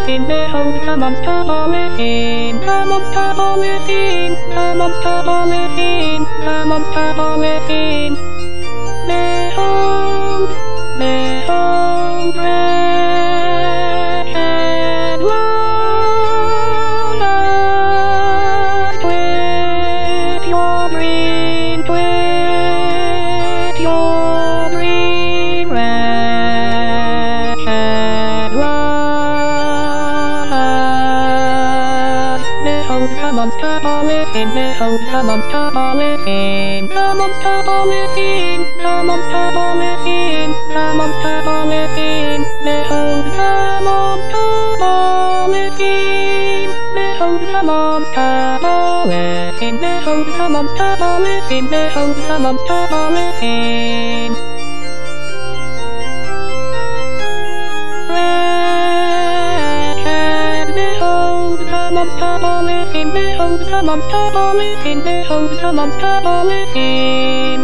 within, behold the monster all within, the monster all within, the monster all within, the monster all within. Behold, behold, red walnut, with your green, with your green, red walnut. Behold the monster all within, behold the monster all within, the monster all within, the monster all within, the monster all within. Behold the monster all within, behold the monster all within, behold the monster all within, behold the monster all within. Behold the monster all within, behold the monster all within, behold the monster all within.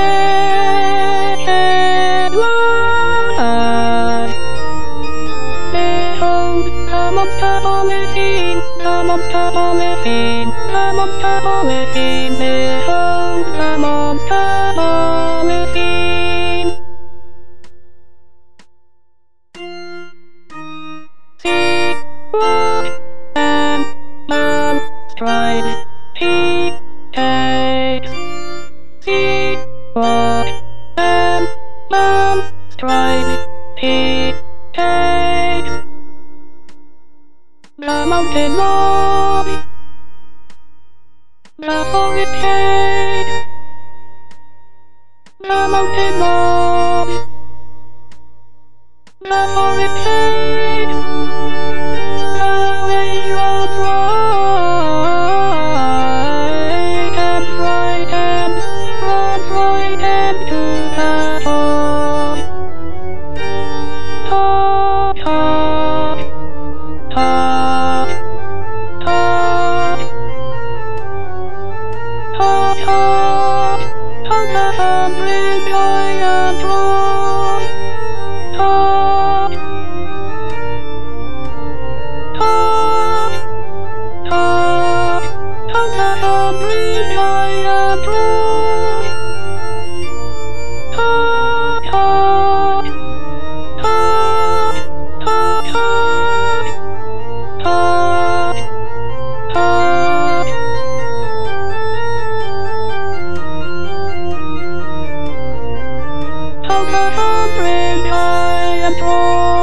Red walnut. Behold the monster all within, the monster all within, the monster all within. Behold the monster all within. See what an stripes he takes. See what an stripes he takes. The mountain loves, the forest hates. The mountain loves, the forest hates. The raindrops frightened, run frightened to the top. Top, top, top, top, top, top, on the 100-giant rock. Top, top, top, on the 100-giant rock. Top, top, top, top, top, top, top. On the 100-giant rock.